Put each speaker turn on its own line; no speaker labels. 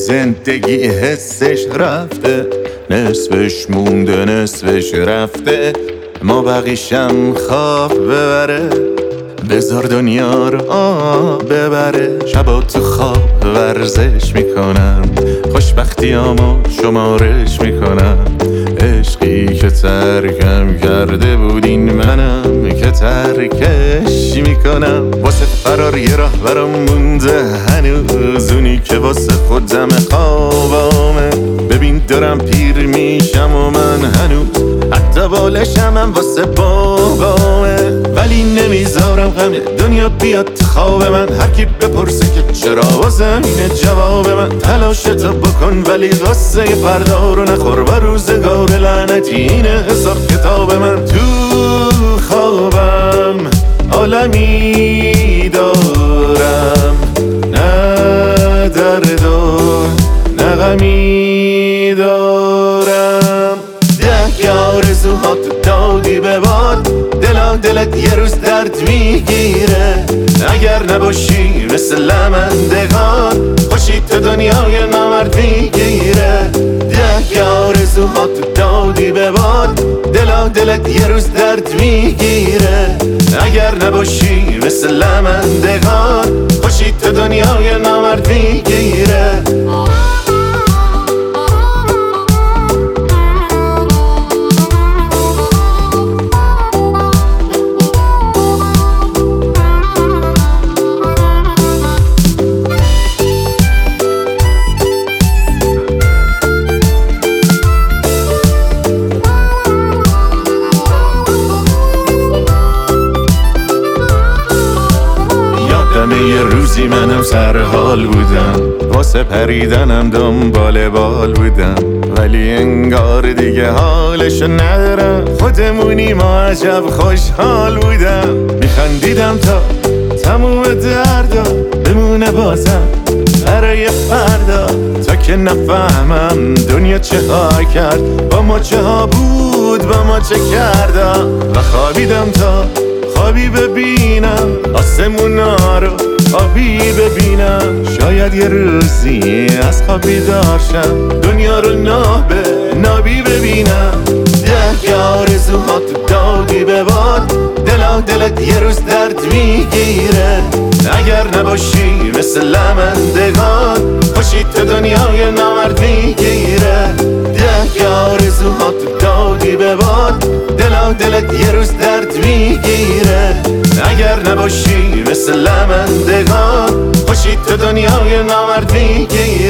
زندگی حسش رفته، نصفش مونده نصفش رفته، ما بقیشم خواب ببره، بذار دنیا رو ببره. شبا تو خواب ورزش میکنم، خوشبختیامو شمارش میکنم، عشقی که ترکم کرده بود این منم که ترکش میکنم. واسه فرار یه راه برام مونده هنوز، اونی که واسه خودم خوابامه. ببین دارم پیر میشم و من هنوز حتی بالشم هم واسه بابامه، ولی نمیذارم غم دنیا بیاد تو خواب من. هر کی بپرسه که چرا واسه اینه جواب من، تلاشتو بکن ولی قصه فردا رو نخور، و روزگار لعنتی اینه حساب کتاب من. تو خوابم عالمی دارم، نه درد و نه غمی دارم. ده آرزوها تو دادی به باد، دلت یه روز درد میگیره. اگر نباشی مثل لمندگان، خوشی تو دنیای نامرد میگیره. ده آرزوها تو دادی به باد، دلت یه روز درد میگیره. اگر نباشی مثل لمندگان، خوشی تو دنیای نامرد میگیره. یه روزی منم سرحال بودم، واسه پریدنم دنبال بال بودم، ولی انگار دیگه حالشو ندارم. خودمونی ما عجب خوشحال بودم، میخندیدم تا تموم دردا بمونه بازم برای فردا. تا که نفهمم دنیا چه ها کرد با ما، چه ها بود با ما چه کردم. و خوابیدم تا خوابی ببینم، آسمونا رو آبی ببینم. شاید یه روزی از خواب بیدار شم، دنیا رو نابی ببینم. ده آرزوها تو دادی به باد، دلت یه روز درد میگیره. اگر نباشی مثل لمندگان، خوشی تو دنیای نامرد میگیره. ده آرزوها تو دادی به باد، دلت یه روز درد میگیره. اگر نباشی مثل لمندگان، خوشی تو دنیای نامرد میگیره.